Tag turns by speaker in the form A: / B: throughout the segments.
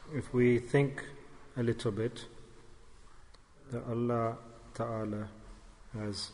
A: if we think a little bit, that Allah Ta'ala has,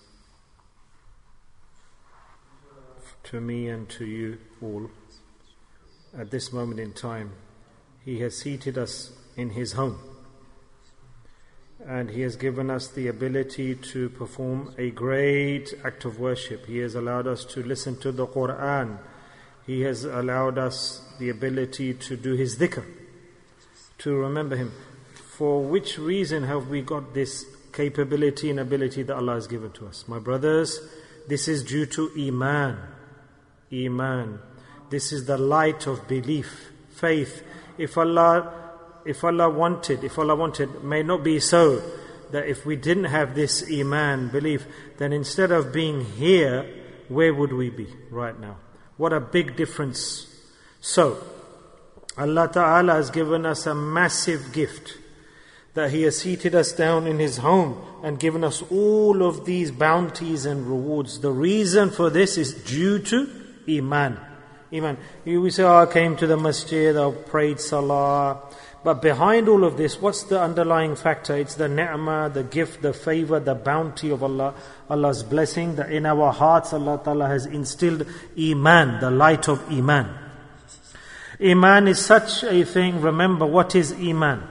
A: to me and to you all, at this moment in time, He has seated us in His home. And He has given us the ability to perform a great act of worship. He has allowed us to listen to the Qur'an. He has allowed us the ability to do His dhikr, to remember Him. For which reason have we got this capability and ability that Allah has given to us? My brothers, this is due to Iman. Iman. This is the light of belief, faith. If Allah wanted, may not be so that if we didn't have this Iman, belief, then instead of being here, where would we be right now? What a big difference. So, Allah Ta'ala has given us a massive gift, that He has seated us down in His home and given us all of these bounties and rewards. The reason for this is due to Iman. Iman. We say, I came to the masjid, I prayed salah. But behind all of this, what's the underlying factor? It's the ni'mah, the gift, the favor, the bounty of Allah, Allah's blessing, that in our hearts Allah Ta'ala has instilled Iman, the light of Iman. Iman is such a thing. Remember, what is Iman?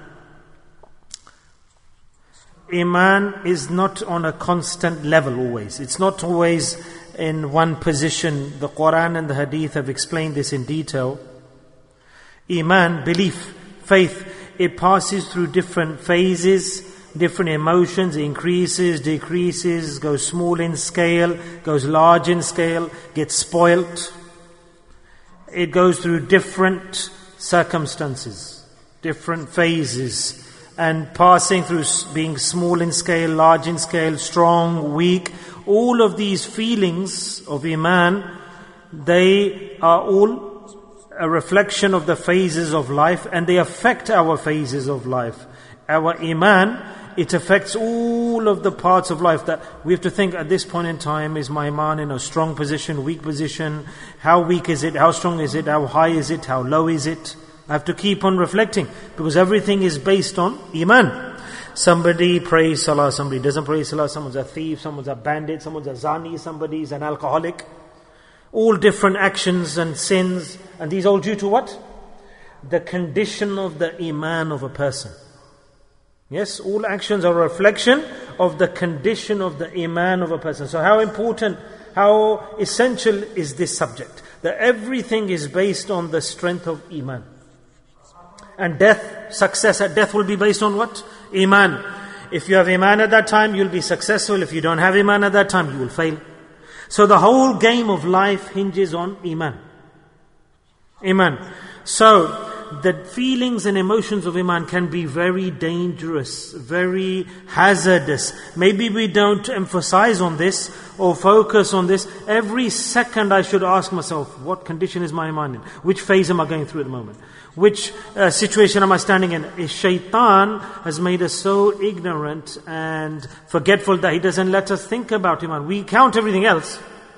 A: Iman is not on a constant level always. It's not always in one position. The Quran and the Hadith have explained this in detail. Iman, belief, faith, it passes through different phases, different emotions, increases, decreases, goes small in scale, goes large in scale, gets spoilt. It goes through different circumstances, different phases, and passing through being small in scale, large in scale, strong, weak. All of these feelings of Iman, they are all a reflection of the phases of life, and they affect our phases of life. Our Iman, it affects all of the parts of life, that we have to think at this point in time, is my Iman in a strong position, weak position? How weak is it? How strong is it? How high is it? How low is it? I have to keep on reflecting, because everything is based on Iman. Somebody prays salah, somebody doesn't pray salah, someone's a thief, someone's a bandit, someone's a zani, somebody's an alcoholic. All different actions and sins, and these all due to what? The condition of the Iman of a person. Yes, all actions are a reflection of the condition of the Iman of a person. So how important, how essential is this subject? That everything is based on the strength of Iman. And death, success at death will be based on what? Iman. If you have Iman at that time, you'll be successful. If you don't have Iman at that time, you will fail. So the whole game of life hinges on Iman. Iman. So the feelings and emotions of Iman can be very dangerous, very hazardous. Maybe we don't emphasize on this or focus on this. Every second I should ask myself, what condition is my Iman in? Which phase am I going through at the moment? Which situation am I standing in? Shaitan has made us so ignorant and forgetful that he doesn't let us think about Iman. We count everything else.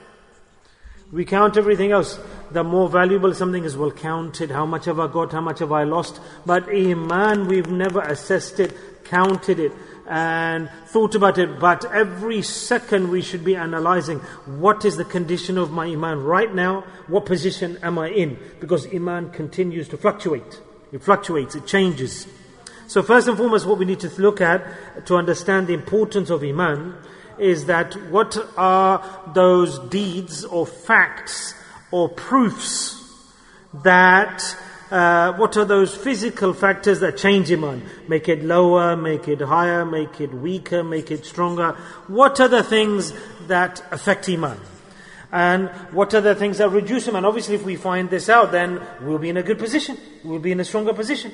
A: We count everything else. The more valuable something is, well counted. How much have I got? How much have I lost? But Iman, we've never assessed it, counted it, and thought about it. But every second we should be analyzing, what is the condition of my Iman right now? What position am I in? Because Iman continues to fluctuate. It fluctuates, it changes. So first and foremost, what we need to look at to understand the importance of Iman is that what are those deeds or facts or proofs that, what are those physical factors that change Iman? Make it lower, make it higher, make it weaker, make it stronger. What are the things that affect Iman? And what are the things that reduce Iman? Obviously, if we find this out, then we'll be in a good position. We'll be in a stronger position.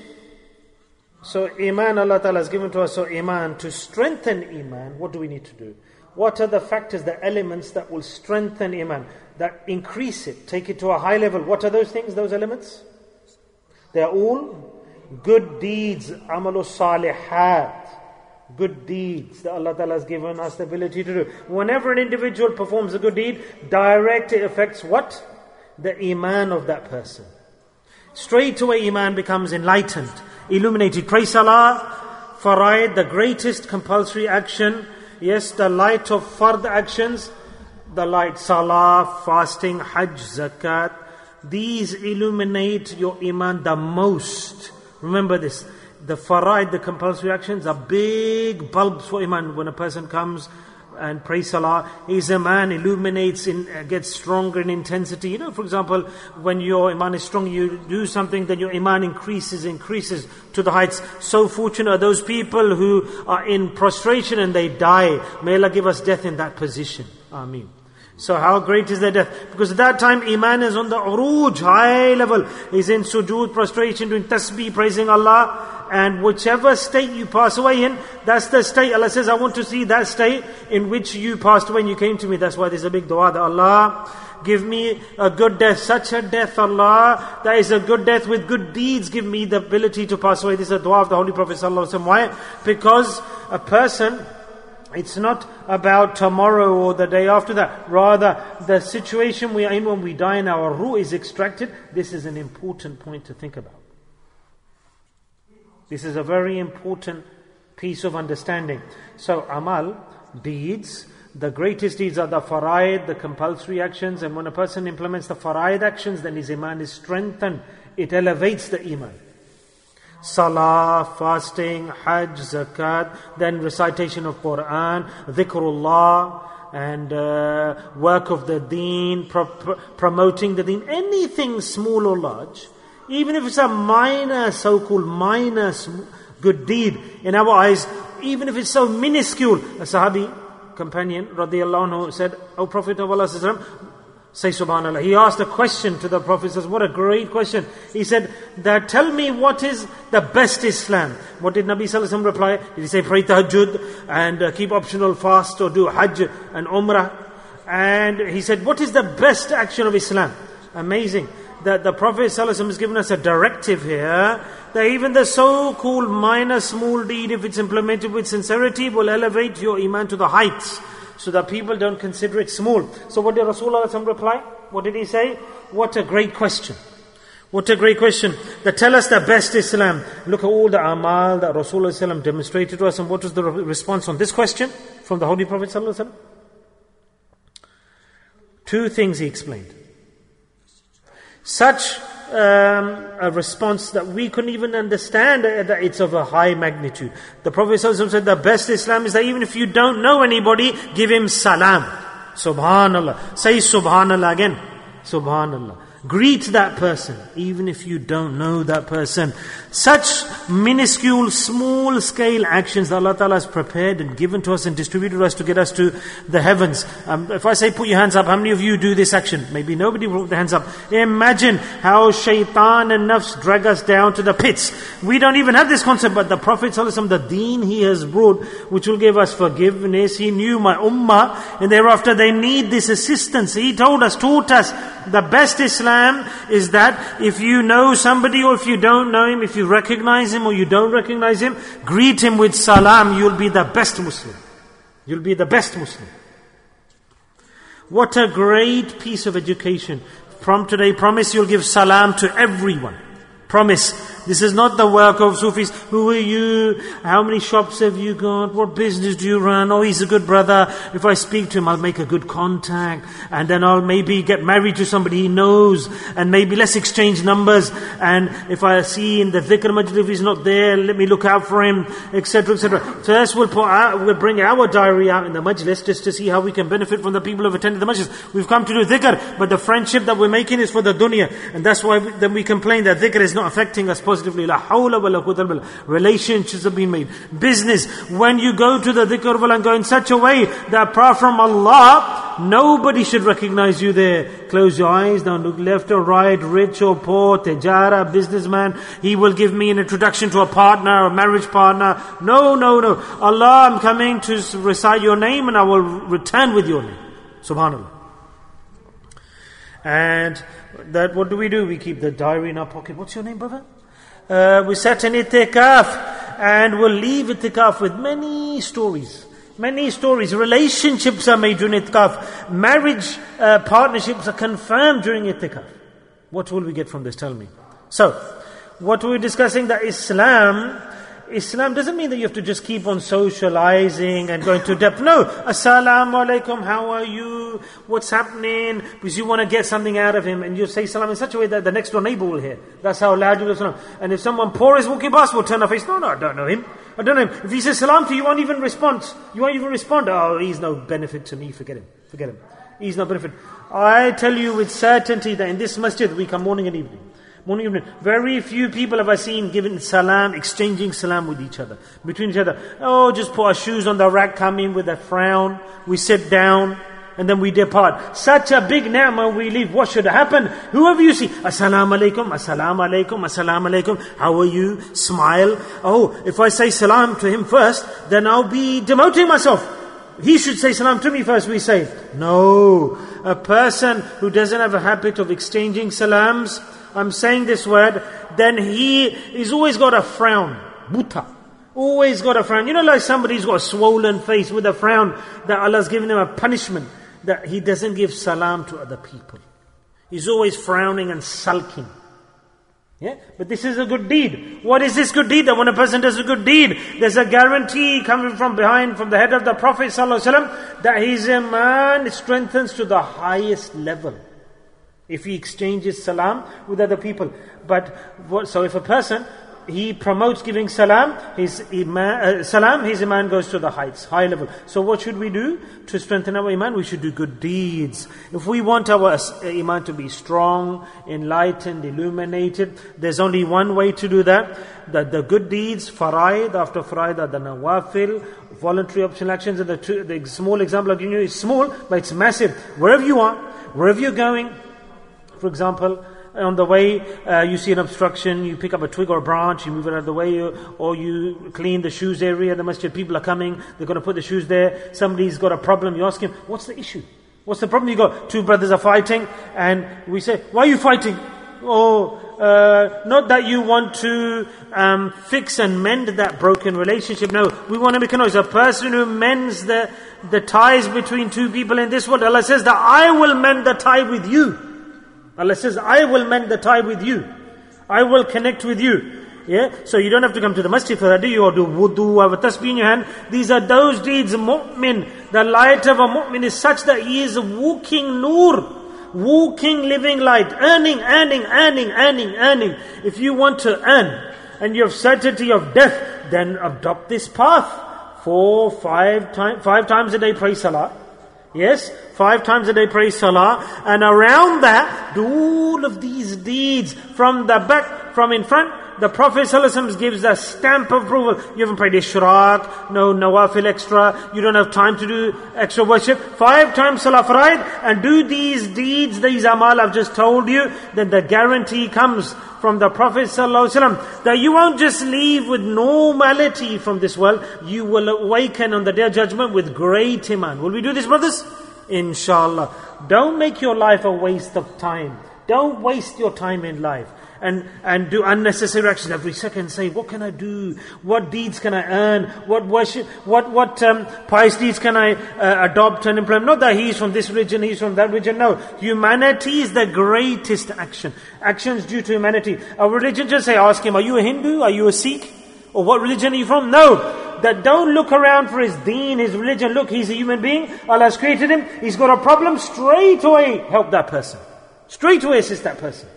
A: So Iman, Allah Ta'ala has given to us. So Iman, to strengthen Iman, what do we need to do? What are the factors, the elements that will strengthen Iman, that increase it, take it to a high level? What are those things, those elements? They are all good deeds, amalu salihat, good deeds that Allah Ta'ala has given us the ability to do. Whenever an individual performs a good deed, direct it affects what? The Iman of that person. Straight away Iman becomes enlightened. illuminated. Pray salah, faraid, the greatest compulsory action. Yes, the light of fard actions, the light, salah, fasting, hajj, zakat. These illuminate your iman the most. Remember this. The faraid, the compulsory actions, are big bulbs for iman. When a person comes and prays salah, his iman illuminates, gets stronger in intensity. For example, when your iman is strong, you do something, then your iman increases to the heights. So fortunate are those people who are in prostration and they die. May Allah give us death in that position. Ameen. So how great is their death? Because at that time, iman is on the uruj, high level. He's in sujood, prostration, doing tasbih, praising Allah. And whichever state you pass away in, that's the state. Allah says, I want to see that state in which you passed away and you came to me. That's why there's a big dua that Allah, give me a good death, such a death, Allah, that is a good death with good deeds. Give me the ability to pass away. This is a dua of the Holy Prophet ﷺ. Why? Because a person, it's not about tomorrow or the day after that. Rather, the situation we are in when we die and our ruh is extracted, this is an important point to think about. This is a very important piece of understanding. So, amal, deeds, the greatest deeds are the faraid, the compulsory actions. And when a person implements the faraid actions, then his iman is strengthened. It elevates the iman. Salah, fasting, hajj, zakat, then recitation of Quran, dhikrullah, and work of the deen, promoting the deen. Anything small or large, even if it's a minor, so-called minor good deed in our eyes, even if it's so minuscule. A Sahabi companion, radiyallahu anhu, said, O Prophet of Allah, say subhanallah. He asked a question to the Prophet, says, what a great question. He said, tell me what is the best Islam. What did Nabi Sallallahu Alaihi Wasallam reply? Did he say, pray tahajjud and keep optional fast or do hajj and umrah? And he said, what is the best action of Islam? Amazing. That the Prophet ﷺ has given us a directive here, that even the so-called minor small deed, if it's implemented with sincerity, will elevate your iman to the heights, so that people don't consider it small. So what did Rasulullah ﷺ reply? What did he say? What a great question. What a great question. That tell us the best Islam. Look at all the amal that Rasulullah ﷺ demonstrated to us, and what was the response on this question from the Holy Prophet ﷺ? Two things he explained. Such a response that we couldn't even understand that it's of a high magnitude. The Prophet ﷺ said the best Islam is that even if you don't know anybody, give him salam. Subhanallah. Say subhanallah again. Subhanallah. Greet that person, even if you don't know that person. Such minuscule, small scale actions that Allah Ta'ala has prepared and given to us and distributed to us to get us to the heavens. If I say put your hands up, how many of you do this action? Maybe nobody will put their hands up. Imagine how shaitan and nafs drag us down to the pits. We don't even have this concept, but the Prophet ﷺ, the deen he has brought, which will give us forgiveness, he knew my ummah, and thereafter they need this assistance. He told us, taught us, the best Islam is that if you know somebody or if you don't know him, if you recognize him or you don't recognize him, greet him with salam. You'll be the best Muslim. You'll be the best Muslim. What a great piece of education. From today, promise you'll give salam to everyone. Promise. This is not the work of Sufis. Who are you? How many shops have you got? What business do you run? Oh, he's a good brother. If I speak to him, I'll make a good contact. And then I'll maybe get married to somebody he knows. And maybe let's exchange numbers. And if I see in the dhikr majlis, if he's not there, let me look out for him, etc., etc. So that's we'll bring our diary out in the majlis just to see how we can benefit from the people who have attended the majlis. We've come to do dhikr, but the friendship that we're making is for the dunya. And that's why then we complain that dhikr is not affecting us positively. La hawla wa la quwwata illa billah. Relationships have been made. Business. When you go to the dhikr and go in such a way that apart from Allah, nobody should recognize you there. Close your eyes, don't look left or right, rich or poor, tejara, businessman. He will give me an introduction to a partner, a marriage partner. No, no, no. Allah, I'm coming to recite your name and I will return with your name. Subhanallah. And that, what do? We keep the diary in our pocket. What's your name, brother? We set an itikaf and we'll leave itikaf with many stories. Many stories. Relationships are made during itikaf. Marriage partnerships are confirmed during itikaf. What will we get from this? Tell me. So, what we're discussing, that Islam doesn't mean that you have to just keep on socializing and going to depth. No. Assalamu alaikum, how are you? What's happening? Because you want to get something out of him, and you say salam in such a way that the next door neighbor will hear. That's how loud you will salam. And if someone poor is walking past, will turn our face. No, I don't know him. I don't know him. If he says salam to you, you won't even respond. Oh, he's no benefit to me. Forget him. He's no benefit. I tell you with certainty that in this masjid we come morning and evening. Very few people have I seen giving salam, exchanging salam with each other, between each other. Oh, just put our shoes on the rack, come in with a frown, we sit down, and then we depart. Such a big ni'mah we leave. What should happen? Whoever you see, Assalamu alaikum, Assalamu alaikum, Assalamu alaikum, how are you? Smile. Oh, if I say salam to him first, then I'll be demoting myself. He should say salam to me first, we say. No. A person who doesn't have a habit of exchanging salams, I'm saying this word, then he's always got a frown. Buta. Always got a frown. You know, like somebody's got a swollen face with a frown, that Allah's given him a punishment, that he doesn't give salam to other people. He's always frowning and sulking. Yeah, but this is a good deed. What is this good deed? That when a person does a good deed, there's a guarantee coming from behind, from the head of the Prophet ﷺ, that his iman strengthens to the highest level if he exchanges salam with other people. So if a person, he promotes giving salam, his iman goes to the heights, high level. So what should we do to strengthen our iman? We should do good deeds. If we want our iman to be strong, enlightened, illuminated, there's only one way to do that. The good deeds, faraid after faraid, are the nawafil, voluntary optional actions. And the small example I've given you is small, but it's massive. Wherever you are, wherever you're going, for example, on the way, you see an obstruction, you pick up a twig or a branch, you move it out of the way, or you clean the shoes area, the masjid, people are coming, they're going to put the shoes there, somebody's got a problem, you ask him, what's the issue? What's the problem you got? Two brothers are fighting, and we say, why are you fighting? Not that you want to fix and mend that broken relationship, no, we want to make a noise. A person who mends the ties between two people in this world, Allah says that I will mend the tie with you. Allah says, I will mend the tie with you. I will connect with you. Yeah? So you don't have to come to the masjid for that, do you? Or do wudu, have a tasbih in your hand. These are those deeds. Mu'min, the light of a mu'min is such that he is walking nur. Walking living light. Earning. If you want to earn, and you have certainty of death, then adopt this path. 5 times a day pray salah. Yes, 5 times a day pray salah, and around that, do all of these deeds from the back, from in front. The Prophet ﷺ gives a stamp of approval. You haven't prayed ishraq, no nawafil extra, you don't have time to do extra worship. 5 times salah faraid, and do these deeds, these amal I've just told you, then the guarantee comes from the Prophet ﷺ that you won't just leave with normality from this world, you will awaken on the Day of Judgment with great iman. Will we do this, brothers? Inshallah. Don't make your life a waste of time. Don't waste your time in life. And do unnecessary actions every second. Say, what can I do? What deeds can I earn? What worship? What pious deeds can I adopt and implement? Not that he's from this religion, he's from that religion. No, humanity is the greatest action. Actions due to humanity. Our religion just say, ask him, are you a Hindu? Are you a Sikh? Or what religion are you from? No. That don't look around for his deen, his religion. Look, he's a human being. Allah has created him. He's got a problem. Straight away help that person. Straight away assist that person.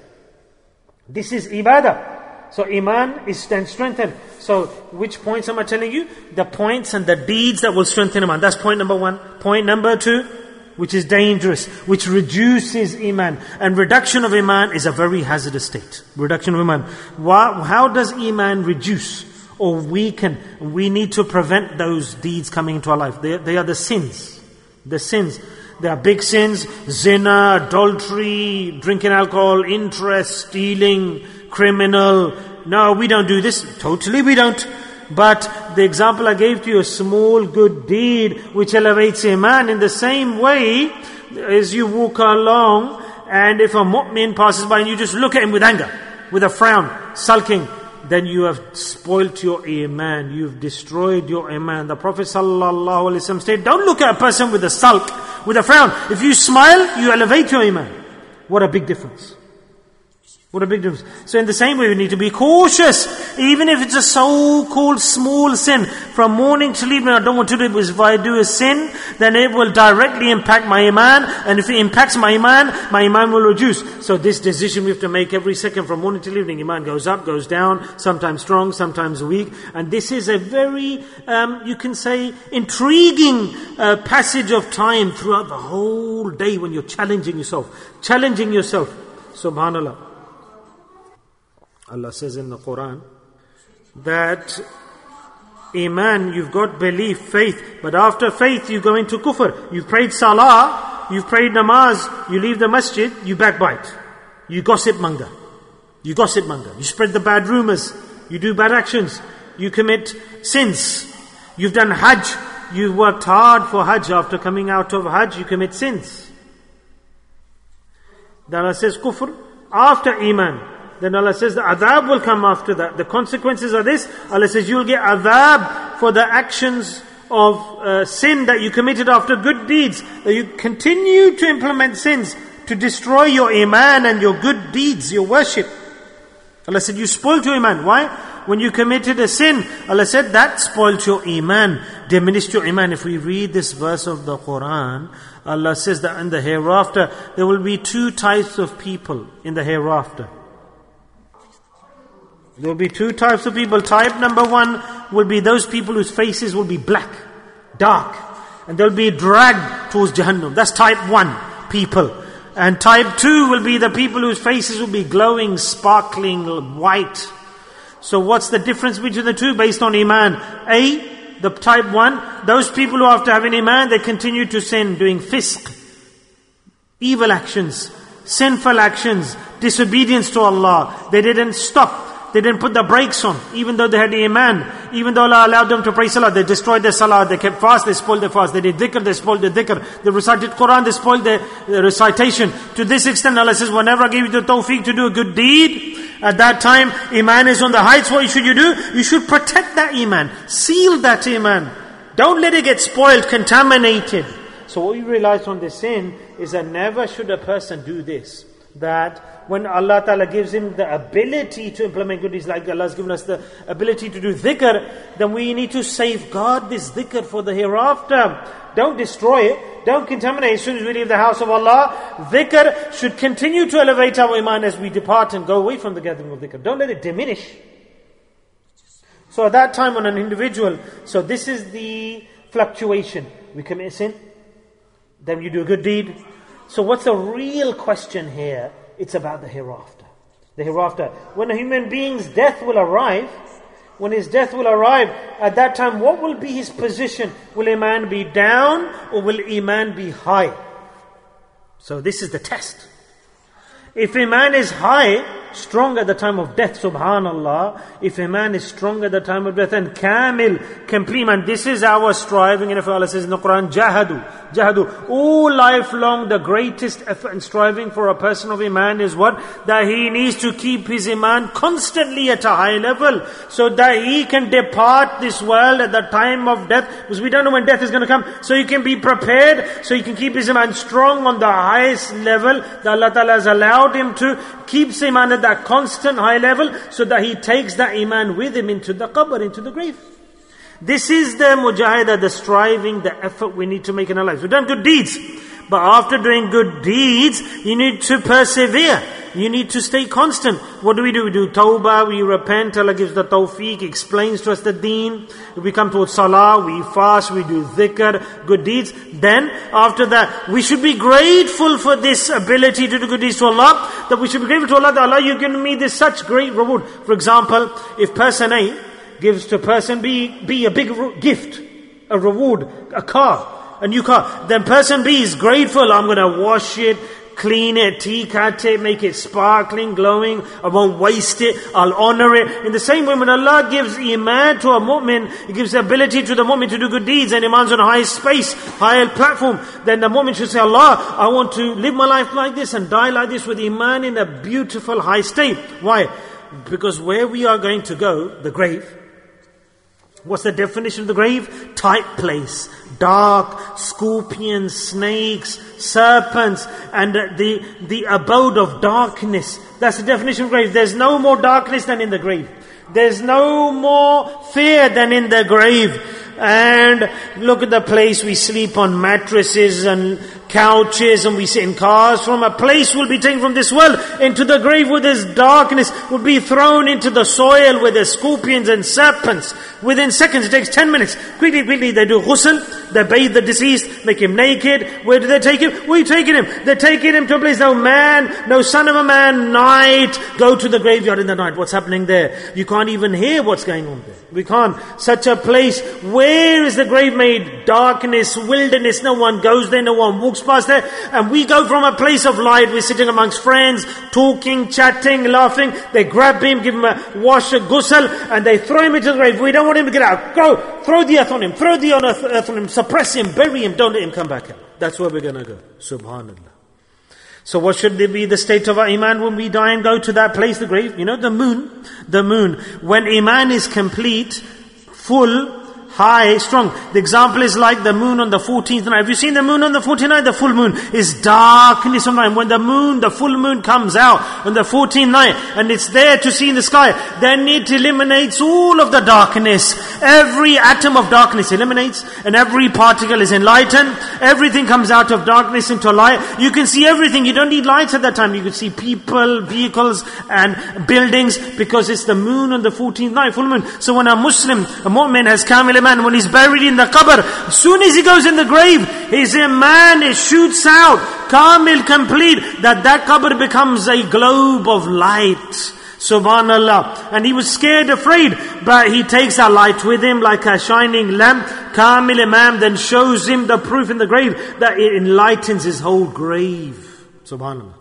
A: This is ibadah. So iman is then strengthened. So which points am I telling you? The points and the deeds that will strengthen iman. That's point number 1. Point number 2, which is dangerous, which reduces iman. And reduction of iman is a very hazardous state. Reduction of iman. How does iman reduce or weaken? We need to prevent those deeds coming into our life. They are the sins. The sins. There are big sins, zina, adultery, drinking alcohol, interest, stealing, criminal. No, we don't do this. Totally we don't. But the example I gave to you, a small good deed which elevates iman, in the same way as you walk along, and if a mu'min passes by and you just look at him with anger, with a frown, sulking, then you have spoilt your iman, you've destroyed your iman. The Prophet ﷺ said, don't look at a person with a sulk, with a frown. If you smile, you elevate your iman. What a big difference. What a big difference. So in the same way, we need to be cautious. Even if it's a so-called small sin, from morning till evening, I don't want to do it, because if I do a sin, then it will directly impact my iman. And if it impacts my iman will reduce. So this decision we have to make every second, from morning till evening. Iman goes up, goes down, sometimes strong, sometimes weak. And this is a very, you can say, intriguing passage of time throughout the whole day when you're challenging yourself. Subhanallah. Allah says in the Quran that Iman, you've got belief, faith, but after faith you go into kufr. You've prayed salah, you've prayed namaz, you leave the masjid, you backbite. You gossip monger. You spread the bad rumors. You do bad actions. You commit sins. You've done hajj. You've worked hard for hajj. After coming out of hajj, you commit sins. Then Allah says kufr after Iman. Then Allah says the adhab will come after that. The consequences are this. Allah says you will get adhab for the actions of sin that you committed after good deeds. That you continue to implement sins to destroy your iman and your good deeds, your worship. Allah said you spoiled your iman. Why? When you committed a sin, Allah said that spoiled your iman, diminished your iman. If we read this verse of the Quran, Allah says that in the hereafter, there will be two types of people in the hereafter. There will be two types of people. Type number one will be those people whose faces will be black, dark, and they'll be dragged towards Jahannam. That's type one people. And type two will be the people whose faces will be glowing, sparkling, white. So what's the difference between the two based on Iman? A, the type one, those people who after having Iman, they continue to sin, doing fisq, evil actions, sinful actions, disobedience to Allah. They didn't stop. They didn't put the brakes on, even though they had Iman. Even though Allah allowed them to pray salah, they destroyed their salah. They kept fast, they spoiled their fast. They did dhikr, they spoiled their dhikr. They recited Quran, they spoiled their recitation. To this extent, Allah says, whenever I give you the tawfiq to do a good deed, at that time, Iman is on the heights. What should you do? You should protect that Iman. Seal that Iman. Don't let it get spoiled, contaminated. So what we realize from this sin is that never should a person do this. That when Allah Ta'ala gives him the ability to implement good deeds, like Allah has given us the ability to do dhikr, then we need to safeguard this dhikr for the hereafter. Don't destroy it. Don't contaminate it as soon as we leave the house of Allah. Dhikr should continue to elevate our iman as we depart and go away from the gathering of dhikr. Don't let it diminish. So at that time on an individual, so this is the fluctuation. We commit a sin, then you do a good deed. So what's the real question here? It's about the hereafter. The hereafter. When a human being's death will arrive, when his death will arrive, at that time what will be his position? Will Iman be down or will Iman be high? So this is the test. If Iman is high, strong at the time of death, subhanallah. If Iman is strong at the time of death and kamil, complete Iman, this is our striving. And if Allah says in the Quran, jahadu, all life long the greatest effort and striving for a person of Iman is what? That he needs to keep his Iman constantly at a high level, so that he can depart this world at the time of death, because we don't know when death is going to come. So he can be prepared, so he can keep his Iman strong on the highest level that Allah Ta'ala has allowed him to keep his Iman at that constant high level, so that he takes that Iman with him into the qabr, into the grave. This is the mujahidah, the striving, the effort we need to make in our lives. We've done good deeds, but after doing good deeds, you need to persevere. You need to stay constant. What do? We do tawbah, we repent, Allah gives the tawfiq, explains to us the deen. We come towards salah, we fast, we do dhikr, good deeds. Then, after that, we should be grateful for this ability to do good deeds to Allah. That we should be grateful to Allah, that Allah, you've given me this such great reward. For example, if person A gives to person B a big gift, a reward, a car, a new car, then person B is grateful. I'm going to wash it, clean it, cut it, make it sparkling, glowing. I won't waste it. I'll honor it. In the same way, when Allah gives Iman to a mu'min, He gives the ability to the mu'min to do good deeds, and Iman's on a high space, higher platform, then the mu'min should say, Allah, I want to live my life like this and die like this with Iman in a beautiful high state. Why? Because where we are going to go, the grave, What's the definition of the grave? Tight place, dark, scorpions, snakes, serpents, and the abode of darkness. That's the definition of grave. There's no more darkness than in the grave. There's no more fear than in the grave. And look at the place we sleep on, mattresses and couches, and we sit in cars. From a place will be taken from this world into the grave where there's darkness, will be thrown into the soil where there's scorpions and serpents. Within seconds, it takes 10 minutes. Quickly, they do ghusl, they bathe the deceased, make him naked. Where do they take him? Where are you taking him? They're taking him to a place, no man, no son of a man, night. Go to the graveyard in the night. What's happening there? You can't even hear what's going on there. We can't. Such a place, where is the grave made? Darkness, wilderness, no one goes there, no one walks past there. And we go from a place of light, we're sitting amongst friends, talking, chatting, laughing. They grab him, give him a wash, a ghusl, and they throw him into the grave. We don't want him to get out. Go, throw the earth on him, throw the earth on him, suppress him, bury him, don't let him come back out. That's where we're going to go. Subhanallah. So what should be the state of our iman when we die and go to that place, the grave? You know, the moon. When iman is complete, full, high, strong. The example is like the moon on the 14th night. Have you seen the moon on the 14th night? The full moon is darkness of night. When the full moon comes out on the 14th night and it's there to see in the sky, then it eliminates all of the darkness. Every atom of darkness eliminates and every particle is enlightened. Everything comes out of darkness into light. You can see everything. You don't need lights at that time. You can see people, vehicles and buildings because it's the moon on the 14th night, full moon. So when a Muslim, a mu'min has kamil iman, when he's buried in the qabr, as soon as he goes in the grave, his iman, it shoots out, kamil, complete, that qabr becomes a globe of light. Subhanallah. And he was scared, afraid, but he takes that light with him like a shining lamp. Kamil Imam then shows him the proof in the grave that it enlightens his whole grave. Subhanallah.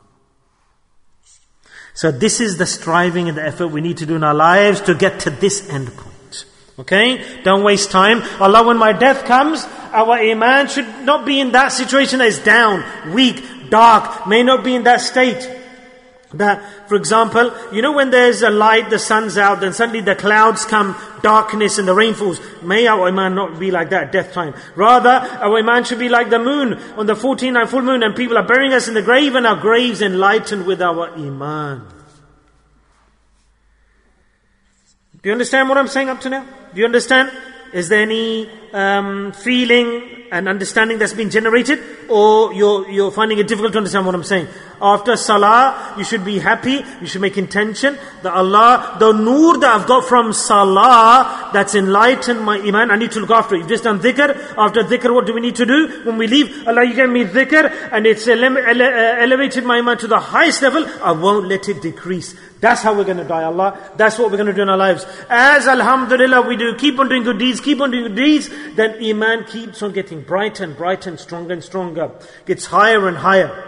A: So this is the striving and the effort we need to do in our lives to get to this end point. Okay? Don't waste time. Allah, when my death comes, our iman should not be in that situation that is down, weak, dark, may not be in that state. That, for example, you know when there's a light, the sun's out, then suddenly the clouds come, darkness and the rain falls. May our iman not be like that, death time. Rather, our iman should be like the moon on the 14th night, full moon, and people are burying us in the grave and our graves enlightened with our iman. Do you understand what I'm saying up to now? Do you understand? Is there any feeling and understanding that's been generated? Or you're finding it difficult to understand what I'm saying? After salah, you should be happy. You should make intention that Allah, the nur that I've got from salah, that's enlightened my iman, I need to look after it. You've just done dhikr. After dhikr, what do we need to do? When we leave, Allah, you gave me dhikr, and it's elevated my iman to the highest level. I won't let it decrease. That's how we're going to die, Allah. That's what we're going to do in our lives. As alhamdulillah we do, keep on doing good deeds, then iman keeps on getting brighter and brighter and stronger, gets higher and higher.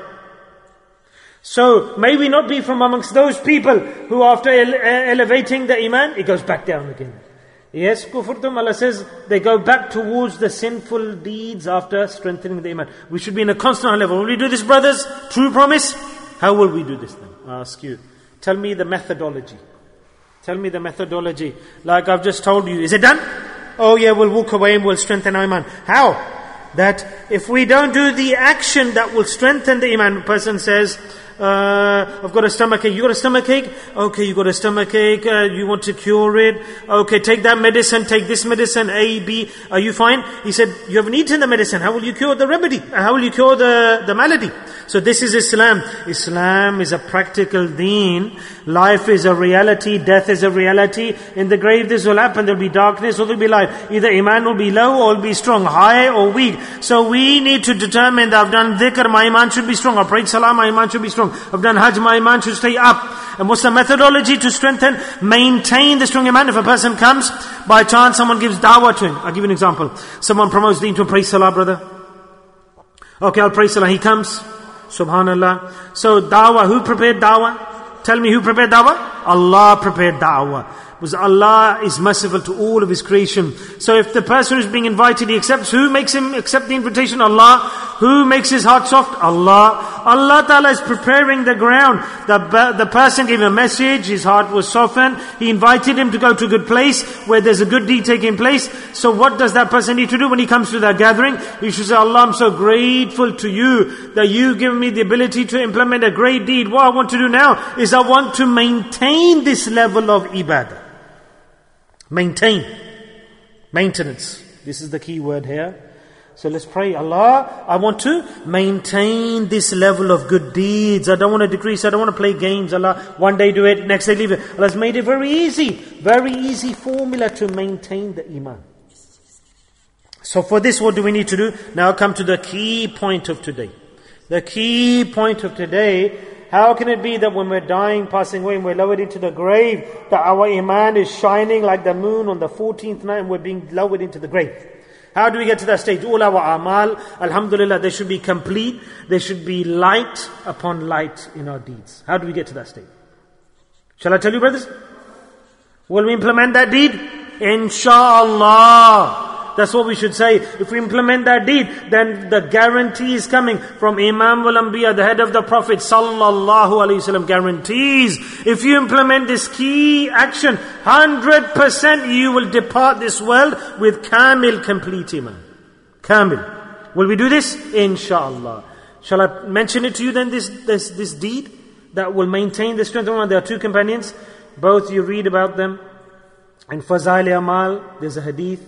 A: So, may we not be from amongst those people who after elevating the iman, it goes back down again. Yes, kufurtum, Allah says, they go back towards the sinful deeds after strengthening the iman. We should be in a constant level. Will we do this, brothers? True promise? How will we do this then? I ask you. Tell me the methodology. Tell me the methodology. Like I've just told you. Is it done? Oh yeah, we'll walk away and we'll strengthen our iman. How? That if we don't do the action that will strengthen the iman, a person says, I've got a stomachache. You got a stomachache? Okay, you got a stomachache. You want to cure it? Okay, take that medicine. Take this medicine, A, B. Are you fine? He said, you haven't eaten the medicine. How will you cure the remedy? How will you cure the malady? So this is Islam. Islam is a practical deen. Life is a reality. Death is a reality. In the grave this will happen. There will be darkness or there will be light. Either iman will be low or will be strong. High or weak. So we need to determine that I've done dhikr, my iman should be strong. I've prayed salah, my iman should be strong. I've done hajj, my iman should stay up. And what's the methodology to strengthen, maintain the strong iman? If a person comes, by chance someone gives da'wah to him. I'll give you an example. Someone promotes deen to pray salah, brother. Okay, I'll pray salah. He comes. Subhanallah. So da'wah, who prepared da'wah? Tell me who prepared da'wah? Allah prepared da'wah. Because Allah is merciful to all of His creation. So if the person who's being invited, he accepts, who makes him accept the invitation? Allah. Who makes his heart soft? Allah. Allah Ta'ala is preparing the ground. The person gave a message, his heart was softened. He invited him to go to a good place where there's a good deed taking place. So what does that person need to do when he comes to that gathering? He should say, Allah, I'm so grateful to you that you give me the ability to implement a great deed. What I want to do now is I want to maintain this level of ibadah. Maintenance. This is the key word here. So let's pray, Allah, I want to maintain this level of good deeds. I don't want to decrease. I don't want to play games. Allah, one day do it, next day leave it. Allah's made it very easy formula to maintain the iman. So for this, what do we need to do? Now come to the key point of today. The key point of today, how can it be that when we're dying, passing away, and we're lowered into the grave, that our iman is shining like the moon on the 14th night and we're being lowered into the grave? How do we get to that stage? All our amal, alhamdulillah, they should be complete. They should be light upon light in our deeds. How do we get to that stage? Shall I tell you, brothers? Will we implement that deed? Inshallah. That's what we should say. If we implement that deed, then the guarantee is coming from Imam al-Anbiya, the head of the Prophet sallallahu alaihi wasallam, guarantees. If you implement this key action, 100% you will depart this world with kamil, complete iman. Kamil. Will we do this? Inshallah. Shall I mention it to you then, this deed that will maintain the strength of iman? There are two companions. Both you read about them. In Fazail Amal, there's a hadith.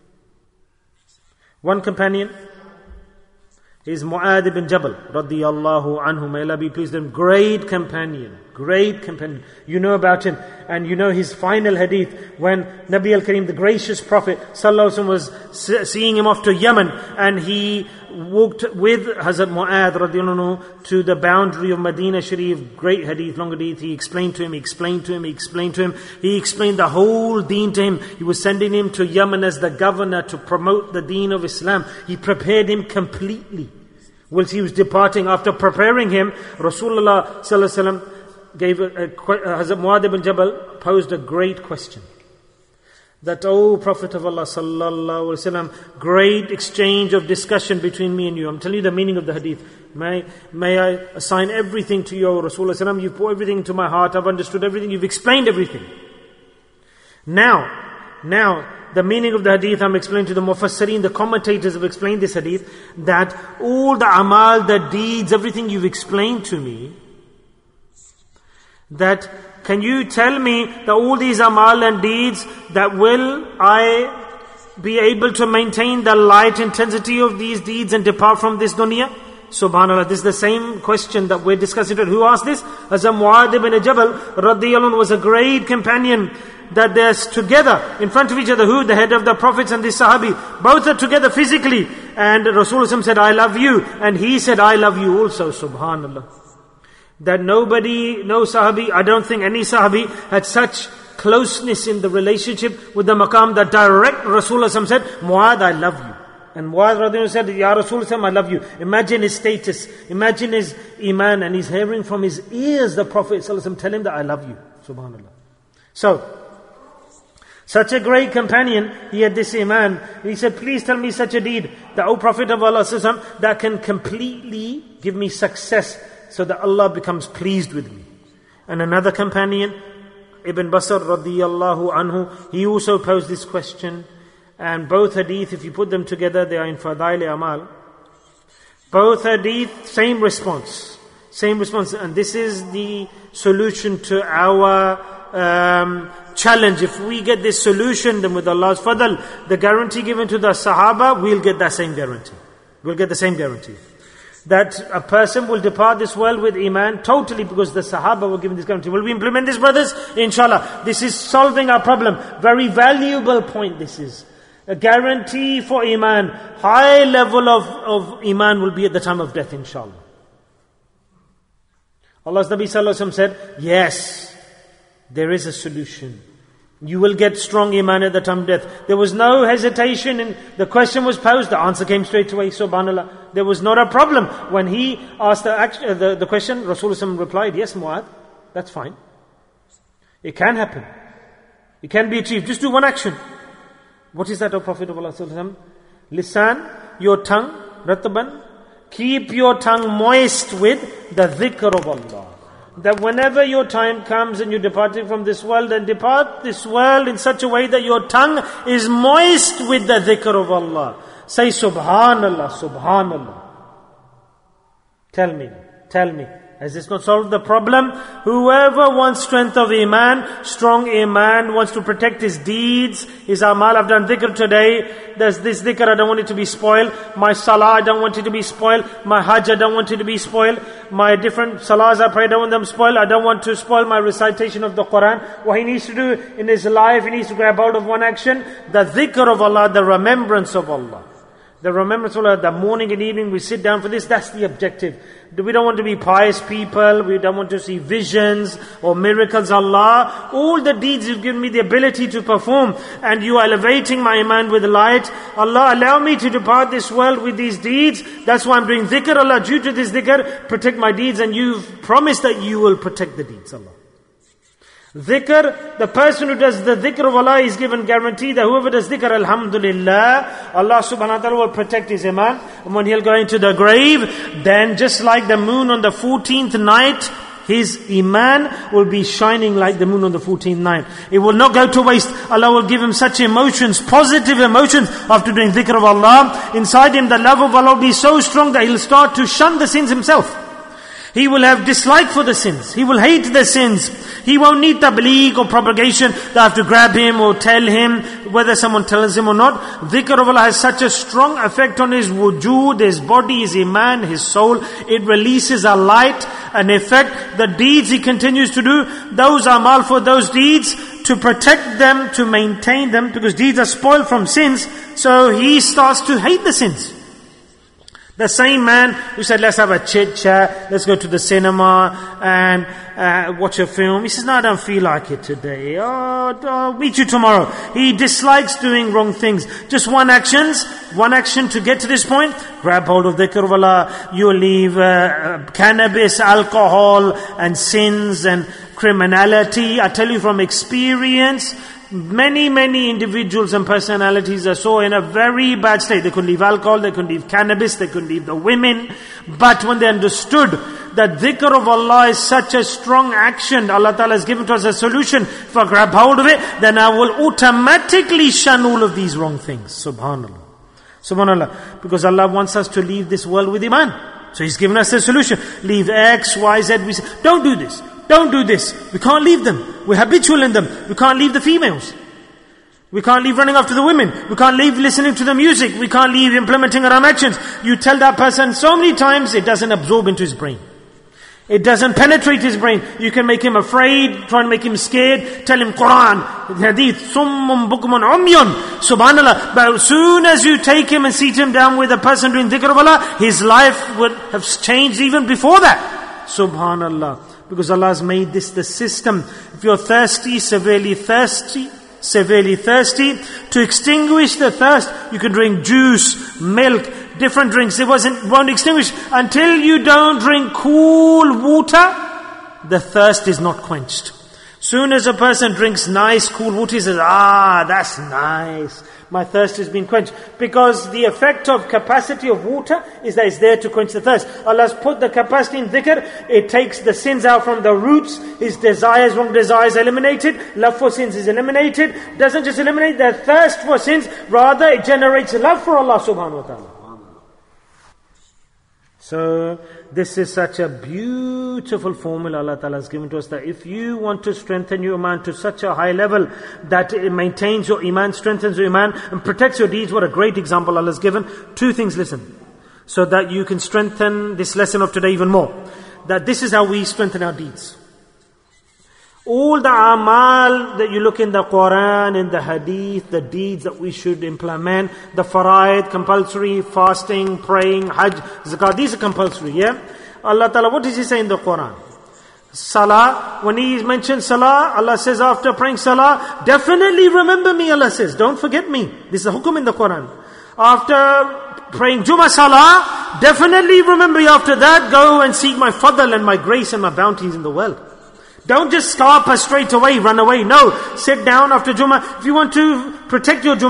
A: One companion is Mu'adh ibn Jabal, radiyallahu anhu, may Allah be pleased with him. Great companion. You know about him, and you know his final hadith when Nabi al-Kareem, the gracious Prophet sallallahu alaihi wasallam, was seeing him off to Yemen, and he walked with Hazrat Mu'adh radiyallahu anhu to the boundary of Medina Sharif. Great hadith, long hadith. He explained to him. He explained the whole deen to him. He was sending him to Yemen as the governor to promote the deen of Islam. He prepared him completely. Whilst he was departing, after preparing him, Rasulullah sallallahu alaihi wasallam gave Hazrat Mu'adh ibn Jabal posed a great question. That, O Prophet of Allah sallallahu alaihi wasallam, great exchange of discussion between me and you. I'm telling you the meaning of the hadith. May I assign everything to you, O Rasulullah sallallahu alaihi wasallam. You've put everything into my heart. I've understood everything. You've explained everything. Now, the meaning of the hadith I'm explaining to the Mufassirin, the commentators have explained this hadith, that all the amal, the deeds, everything you've explained to me, that can you tell me that all these amal and deeds, that will I be able to maintain the light intensity of these deeds and depart from this dunya? Subhanallah, this is the same question that we're discussing today. Who asked this? Hazrat Mu'adh ibn Jabal radiyallahu anhu was a great companion, that they're together in front of each other. Who? The head of the prophets and the Sahabi. Both are together physically. And Rasulullah said, I love you. And he said, I love you also. Subhanallah. That no Sahabi, I don't think any Sahabi had such closeness in the relationship with the maqam that direct Rasulullah said, Mu'adh, I love you. And Mu'adh radhiyallahu said, Ya Rasulullah, I love you. Imagine his status. Imagine his iman. And he's hearing from his ears the Prophet ﷺ tell him that I love you. Subhanallah. So, such a great companion, he had this iman. He said, please tell me such a deed, that, O Prophet of Allah ﷺ, that can completely give me success, so that Allah becomes pleased with me. And another companion, Ibn Basr radiyallahu anhu, he also posed this question. And both hadith, if you put them together, they are in Fadail Amal. Both hadith, same response. And this is the solution to our challenge. If we get this solution, then with Allah's fadl, the guarantee given to the Sahaba, we'll get that same guarantee. That a person will depart this world with iman totally, because the Sahaba were given this guarantee. Will we implement this, brothers? Inshallah. This is solving our problem. Very valuable point this is. A guarantee for iman. High level of iman will be at the time of death, inshallah. Allah's Nabi sallallahu alaihi wasallam said, yes, there is a solution. You will get strong iman at the time of death. There was no hesitation, and the question was posed, the answer came straight away, subhanallah. There was not a problem. When he asked the question, Rasulullah replied, yes, Mu'adh, that's fine. It can happen. It can be achieved. Just do one action. What is that, O Prophet of Allah? Lisan, your tongue, ratban, Keep your tongue moist with the dhikr of Allah. That whenever your time comes and you're departing from this world, then depart this world in such a way that your tongue is moist with the dhikr of Allah. Say Subhanallah, Subhanallah. Tell me. Has this not solved the problem? Whoever wants strength of Iman, strong Iman, wants to protect his deeds, his amal. I've done dhikr today. There's this dhikr, I don't want it to be spoiled. My salah, I don't want it to be spoiled. My hajj, I don't want it to be spoiled. My different salahs I pray, I don't want them spoiled. I don't want to spoil my recitation of the Quran. What he needs to do in his life, he needs to grab out of one action. The dhikr of Allah, the remembrance of Allah. The remembrance of Allah, the morning and evening we sit down for this, that's the objective. We don't want to be pious people, we don't want to see visions or miracles. Allah, all the deeds you've given me the ability to perform, and you are elevating my iman with light. Allah, allow me to depart this world with these deeds. That's why I'm doing dhikr. Allah, due to this dhikr, protect my deeds, and you've promised that you will protect the deeds. Allah. Dhikr, the person who does the dhikr of Allah is given guarantee that whoever does dhikr, alhamdulillah, Allah subhanahu wa ta'ala will protect his iman. And when he'll go into the grave, then just like the moon on the 14th night, his iman will be shining like the moon on the 14th night. It will not go to waste. Allah will give him such emotions, positive emotions after doing dhikr of Allah. Inside him the love of Allah will be so strong that he'll start to shun the sins himself. He will have dislike for the sins. He will hate the sins. He won't need tabligh or propagation. They have to grab him or tell him, whether someone tells him or not. Dhikr of Allah has such a strong effect on his wujood, his body, his iman, his soul. It releases a light, an effect. The deeds he continues to do, those amal for those deeds, to protect them, to maintain them, because deeds are spoiled from sins. So he starts to hate the sins. The same man who said, let's have a chit chat, let's go to the cinema and watch a film. He says, no, I don't feel like it today. I'll meet you tomorrow. He dislikes doing wrong things. Just one action to get to this point. Grab hold of dhikr of Allah. You'll leave cannabis, alcohol and sins and criminality. I tell you from experience, many individuals and personalities are so in a very bad state. They couldn't leave alcohol, they couldn't leave cannabis, they couldn't leave the women. But when they understood that dhikr of Allah is such a strong action, Allah Ta'ala has given to us a solution. If I grab hold of it, then I will automatically shun all of these wrong things. Subhanallah. Subhanallah. Because Allah wants us to leave this world with iman. So He's given us a solution. Leave X, Y, Z. We say, don't do this. Don't do this. We can't leave them. We're habitual in them. We can't leave the females. We can't leave running after the women. We can't leave listening to the music. We can't leave implementing haram actions. You tell that person so many times, it doesn't absorb into his brain. It doesn't penetrate his brain. You can make him afraid, try and make him scared, tell him Quran, Hadith, Summum Bukmun Umyun, Subhanallah. But as soon as you take him and seat him down with a person doing dhikr of Allah, his life would have changed even before that. Subhanallah. Because Allah has made this the system. If you're thirsty, severely thirsty, to extinguish the thirst, you can drink juice, milk, different drinks. It won't extinguish. Until you don't drink cool water, the thirst is not quenched. Soon as a person drinks nice, cool water, he says, that's nice. My thirst has been quenched. Because the effect of capacity of water is that it's there to quench the thirst. Allah has put the capacity in dhikr. It takes the sins out from the roots. His desires, wrong desires eliminated. Love for sins is eliminated. Doesn't just eliminate the thirst for sins. Rather, it generates love for Allah subhanahu wa ta'ala. So, this is such a beautiful formula Allah Ta'ala has given to us, that if you want to strengthen your iman to such a high level that it maintains your iman, strengthens your iman and protects your deeds, what a great example Allah has given. Two things, listen, so that you can strengthen this lesson of today even more. That this is how we strengthen our deeds. All the amal that you look in the Quran, in the Hadith, the deeds that we should implement, the faraid, compulsory, fasting, praying, hajj, zakat, these are compulsory, yeah? Allah Ta'ala, what does He say in the Quran? Salah, when He mentions Salah, Allah says after praying Salah, definitely remember me, Allah says, don't forget me. This is a hukum in the Quran. After praying Jummah Salah, definitely remember me. After that, go and seek my fadl and my grace and my bounties in the world. Don't just scarper straight away, run away. No, sit down after Jummah. If you want to protect your Jummah,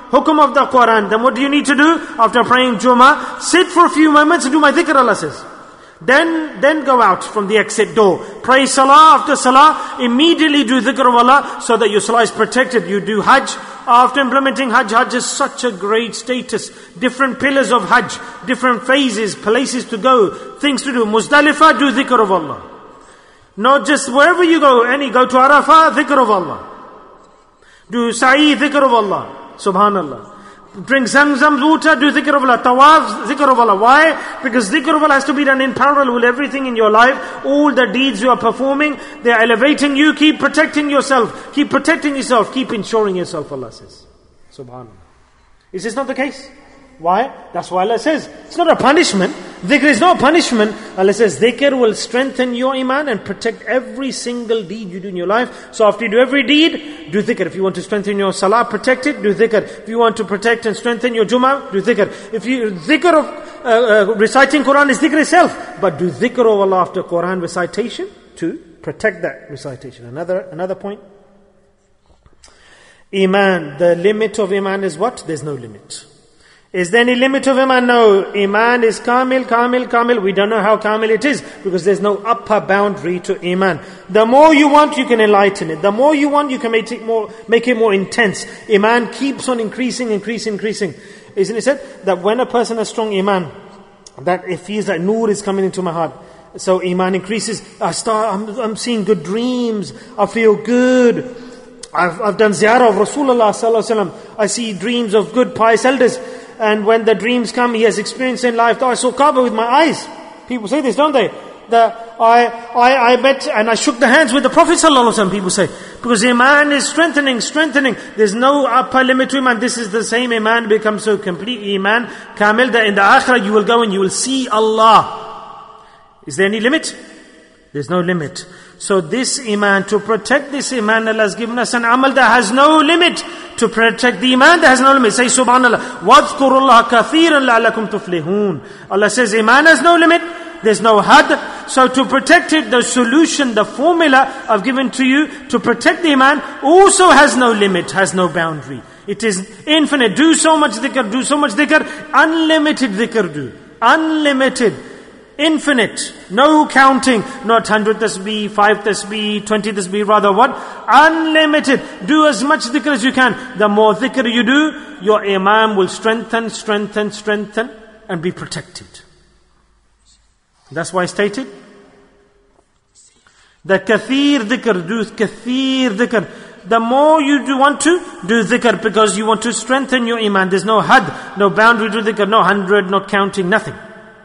A: hukum of the Quran, then what do you need to do? After praying Jummah, sit for a few moments and do my dhikr, Allah says. Then go out from the exit door. Pray salah after salah. Immediately do dhikr of Allah so that your salah is protected. You do hajj. After implementing hajj, hajj is such a great status. Different pillars of hajj, different phases, places to go, things to do. Muzdalifah, do dhikr of Allah. Not just wherever you go, go to Arafah, dhikr of Allah. Do sa'i, dhikr of Allah. Subhanallah. Drink Zamzam water, do dhikr of Allah. Tawaf, dhikr of Allah. Why? Because dhikr of Allah has to be done in parallel with everything in your life. All the deeds you are performing, they are elevating you. Keep protecting yourself. Keep protecting yourself. Keep ensuring yourself, Allah says. Subhanallah. Is this not the case? Why? That's why Allah says, it's not a punishment. Dhikr is not a punishment. Allah says, dhikr will strengthen your iman and protect every single deed you do in your life. So after you do every deed, do dhikr. If you want to strengthen your salah, protect it, do dhikr. If you want to protect and strengthen your Jummah, do dhikr. If you, dhikr of reciting Quran is dhikr itself. But do dhikr of Allah after Quran recitation to protect that recitation. Another point. Iman, the limit of iman is what? There's no limit. Is there any limit of iman? No. Iman is kamil. We don't know how kamil it is because there's no upper boundary to iman. The more you want, you can enlighten it. The more you want, you can make it more intense. Iman keeps on increasing. Isn't it said that when a person has strong iman, that it feels like nur is coming into my heart. So iman increases. I'm seeing good dreams. I feel good. I've done ziyarah of Rasulullah sallallahu alaihi wasallam. I see dreams of good pious elders. And when the dreams come, he has experienced in life, I saw Kaaba with my eyes. People say this, don't they? I met and I shook the hands with the Prophet ﷺ, people say. Because iman is strengthening. There's no upper limit to iman. This is the same iman becomes so complete iman, kamil, that in the akhirah you will go and you will see Allah. Is there any limit? There's no limit. So this iman, to protect this iman, Allah has given us an amal that has no limit. To protect the iman that has no limit. Say subhanallah. وَاذْكُرُوا اللَّهَ كَثِيرًا لَعَلَّكُمْ تُفْلِحُونَ. Allah says iman has no limit. There's no had. So to protect it, the solution, the formula I've given to you to protect the iman also has no limit, has no boundary. It is infinite. Do so much dhikr. Unlimited dhikr do. Unlimited. Infinite. No counting. Not 100 tasbih, 5 tasbih, 20 tasbih, rather what? Unlimited. Do as much dhikr as you can. The more dhikr you do, your iman will strengthen and be protected. That's why I stated the kathir dhikr, do kathir dhikr. The more you want to do dhikr because you want to strengthen your iman. There's no had, no boundary to dhikr, no 100, not counting, nothing.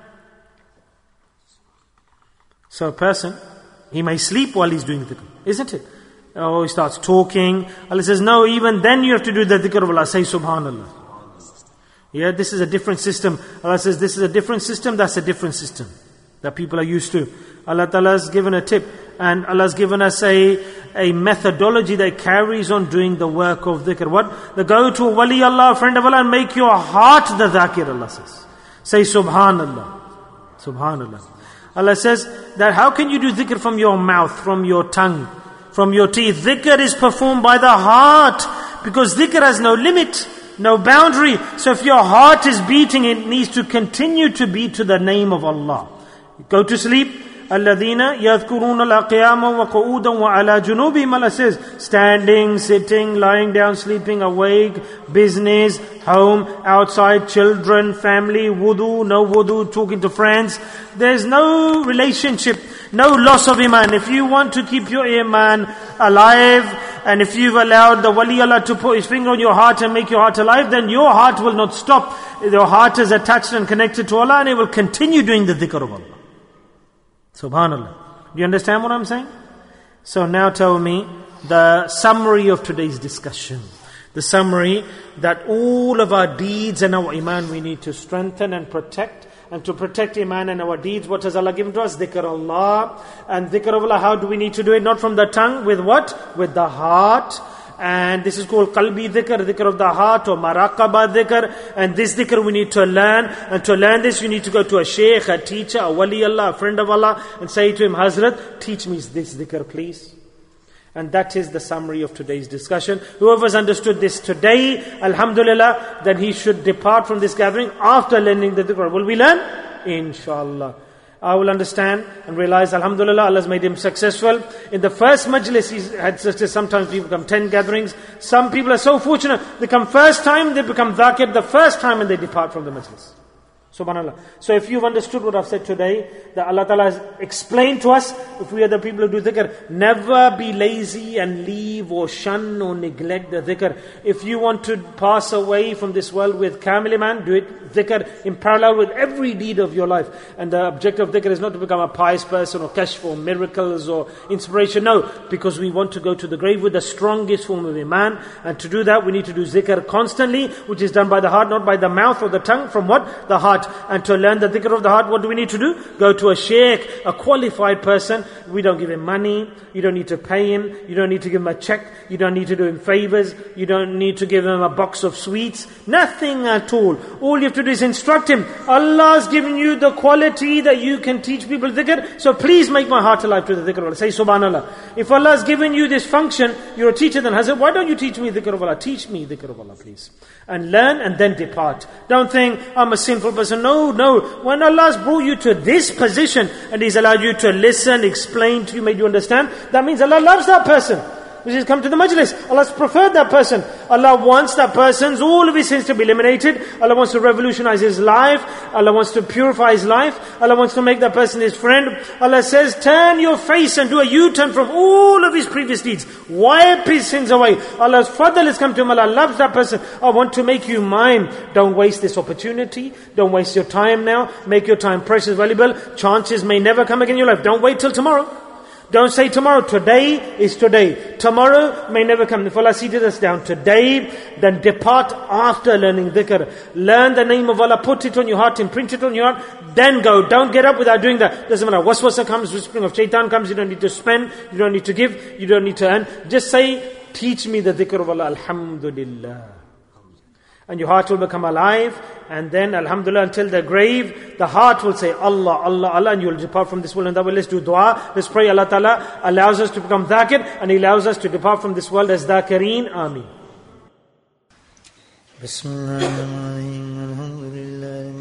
A: So a person, he may sleep while he's doing dhikr, isn't it? Oh, he starts talking. Allah says, no, even then you have to do the dhikr of Allah. Say subhanallah. Yeah, this is a different system. Allah says, this is a different system, that's a different system that people are used to. Allah Ta'ala has given a tip, and Allah has given us a methodology that carries on doing the work of dhikr. What? The go to a wali Allah, a friend of Allah, and make your heart the dhakir, Allah says. Say subhanallah. Subhanallah. Allah says that how can you do dhikr from your mouth, from your tongue, from your teeth? Dhikr is performed by the heart because dhikr has no limit, no boundary. So if your heart is beating, it needs to continue to beat to the name of Allah. Go to sleep. الَّذِينَ يَذْكُرُونَ الْقِيَامَ وَقُعُودًا وَعَلَى جُنُوبِهِمْ. Allah says, standing, sitting, lying down, sleeping, awake, business, home, outside, children, family, wudu, no wudu, talking to friends. There's no relationship, no loss of iman. If you want to keep your iman alive, and if you've allowed the wali Allah to put his finger on your heart and make your heart alive, then your heart will not stop. Your heart is attached and connected to Allah, and it will continue doing the dhikr of Allah. Subhanallah. Do you understand what I'm saying? So now tell me the summary of today's discussion. The summary that all of our deeds and our iman we need to strengthen and protect. And to protect iman and our deeds, what has Allah given to us? Dhikr Allah. And dhikr of Allah, how do we need to do it? Not from the tongue, with what? With the heart. And this is called qalbi dhikr, dhikr of the heart, or maraqaba dhikr. And this dhikr we need to learn. And to learn this, you need to go to a shaykh, a teacher, a wali Allah, a friend of Allah, and say to him, Hazrat, teach me this dhikr, please. And that is the summary of today's discussion. Whoever's understood this today, alhamdulillah, then he should depart from this gathering after learning the dhikr. Will we learn? Inshallah. I will understand and realize, alhamdulillah, Allah has made him successful. In the first majlis, he had such as sometimes people come 10 gatherings. Some people are so fortunate, they come first time, they become dhakir the first time and they depart from the majlis. Subhanallah. So if you've understood what I've said today, that Allah Ta'ala has explained to us, if we are the people who do dhikr, never be lazy and leave or shun or neglect the dhikr. If you want to pass away from this world with kamil iman, do it dhikr in parallel with every deed of your life. And the objective of dhikr is not to become a pious person or kashf or miracles or inspiration. No, because we want to go to the grave with the strongest form of iman. And to do that, we need to do dhikr constantly, which is done by the heart, not by the mouth or the tongue. From what? The heart. And to learn the dhikr of the heart, what do we need to do? Go to a sheikh, a qualified person. We don't give him money. You don't need to pay him. You don't need to give him a check. You don't need to do him favors. You don't need to give him a box of sweets. Nothing at all. All you have to do is instruct him. Allah has given you the quality that you can teach people dhikr. So please make my heart alive to the dhikr of Allah. Say subhanallah. If Allah has given you this function, you're a teacher, then Hazrat, why don't you teach me dhikr of Allah? Teach me dhikr of Allah, please. And learn and then depart. Don't think, I'm a sinful person. No. When Allah has brought you to this position and He's allowed you to listen, explain to you, made you understand, that means Allah loves that person. Which is come to the majlis. Allah's preferred that person. Allah wants that person's all of his sins to be eliminated. Allah wants to revolutionize his life. Allah wants to purify his life. Allah wants to make that person his friend. Allah says, turn your face and do a U-turn from all of his previous deeds. Wipe his sins away. Allah's fadl has come to him. Allah loves that person. I want to make you mine. Don't waste this opportunity. Don't waste your time now. Make your time precious, valuable. Chances may never come again in your life. Don't wait till tomorrow. Don't say tomorrow. Today is today. Tomorrow may never come. If Allah seated us down today, then depart after learning dhikr. Learn the name of Allah, put it on your heart, imprint it on your heart, then go. Don't get up without doing that. Doesn't matter. Waswasa comes, whispering of shaitan comes, you don't need to spend, you don't need to give, you don't need to earn. Just say, teach me the dhikr of Allah. Alhamdulillah. And your heart will become alive. And then, alhamdulillah, until the grave, the heart will say, Allah, Allah, Allah, and you will depart from this world. And that way, let's do dua. Let's pray Allah Ta'ala allows us to become dhakir, and He allows us to depart from this world as dhakireen. Ameen.
B: Bismillahirrahmanirrahim. Alhamdulillah.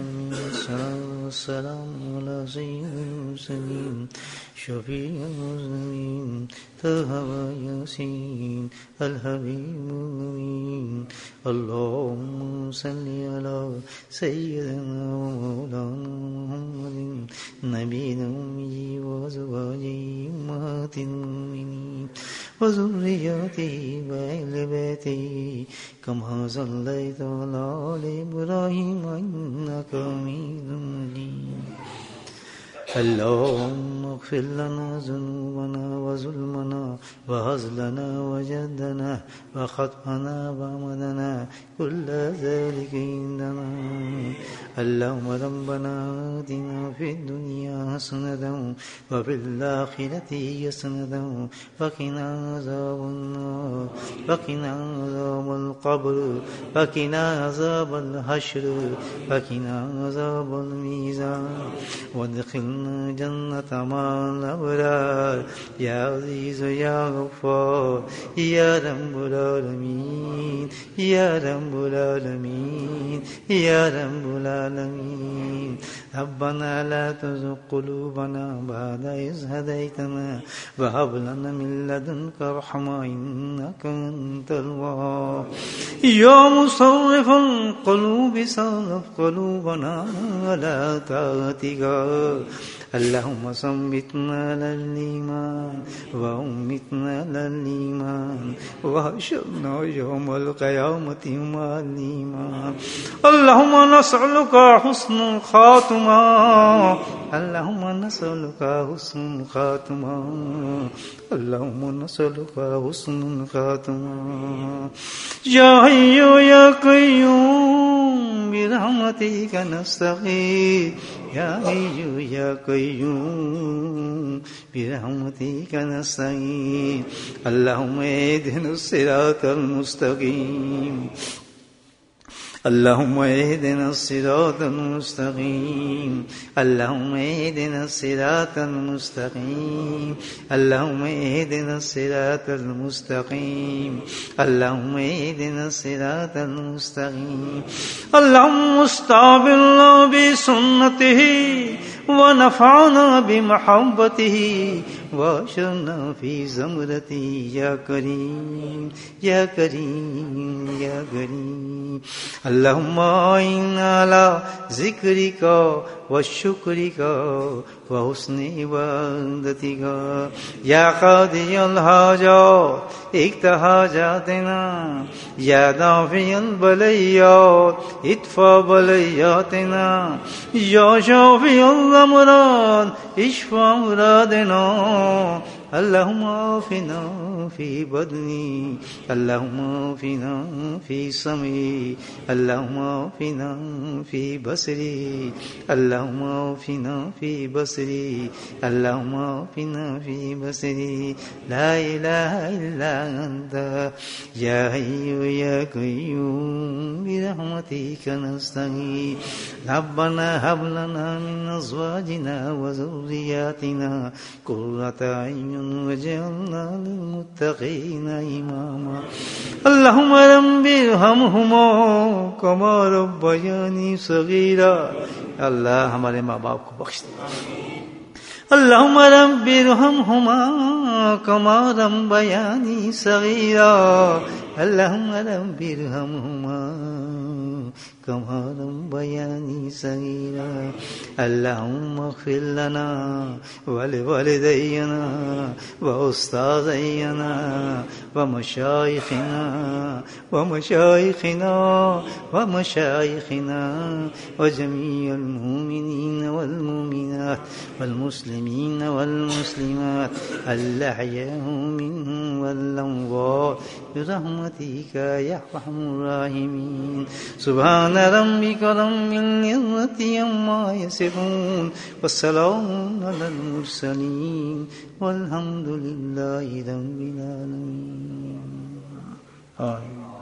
B: Wassalamu ala sayyidil mursalin. Shafi al-Muslimin. Taha wa Yasin. Al-Habib. Allahumma salli ala Sayyidina wa Mawlana Muhammadin Nabiyina ummi wa azwajihi ummahatil mu'minin wa zurriyyatihi wa ahli baytihi kama sallaita ala ali Ibrahim innaka Hamidum Majid. اللهم اغفر لنا ذنوبنا وظلمنا وهزلنا وجدنا وخطأنا وعمدنا كل ذلك عندنا. اللهم ربنا آتنا في الدنيا حسنة وفي الآخرة حسنة وقنا عذاب النار وقنا عذاب القبر وقنا عذاب الحشر وقنا عذاب الميزان وادخلنا جنة مع الأبرار يا عزيز يا غفار يا رب العالمين يا رب العالمين يا رب العالمين. ربنا لا تزغ قلوبنا بعد إذ هديتنا وهب لنا من لدنك رحمة إنك أنت الوهاب. يا مصرف القلوب صرف قلوبنا على طاعتك. اللهم ثبتنا على الإيمان وأمتنا على الإيمان وحشرنا يوم القيامة مع الإيمان. اللهم نسألك حسن الخاتمة. اللهم نسألك حسن الخاتمة. اللهم نسألك حسن الخاتمة. يا حي يا قيوم برحمتك نستغيث. يا حي يا قيوم برحمتك نستغيث. اللهم اهدنا الصراط المستقيم. اللهم اهدنا الصراط المستقيم اللهم اهدنا الصراط المستقيم اللهم اهدنا الصراط المستقيم اللهم اهدنا الصراط المستقيم اللهم استعملنا بسنته ونفعنا بمحبته واشرنا في زمرته يا كريم يا كريم يا كريم اللهم إنا على ذكرك وشكرك وحسن عبادتك يا قاضي الحاجات اقض حاجاتنا يا دافع البليات ادفع بلياتنا يا شافي الأمراض اشفع مرادنا اللهم عافنا في بدني اللهم عافنا في سمعي اللهم عافنا في بصري اللهم عافنا في بصري اللهم عافنا في بصري لا إله إلا أنت يا حي يا قيوم برحمتك نستغيث ربنا هب لنا من أزواجنا وذرياتنا قرة أعين واجعلنا للمتقين إماما اللهم رب ارحمهما كما ربياني صغيرا اللہ ہمارے ماں باپ کو بخش دے اللهم رب ارحمهما كما ربياني صغيرا اللهم رب ارحمهما كما ربياني صغيرا اللهم اغفر لنا ولوالدينا وأستاذينا ومشايخنا وجميع المؤمنين والمؤمنات والمسلمين والمسلمات الأحياء منهم والأموات برحمتك يا أرحم الراحمين سبحان ربك رب العزة عما يصفون والسلام على المرسلين والحمد لله رب العالمين آمين.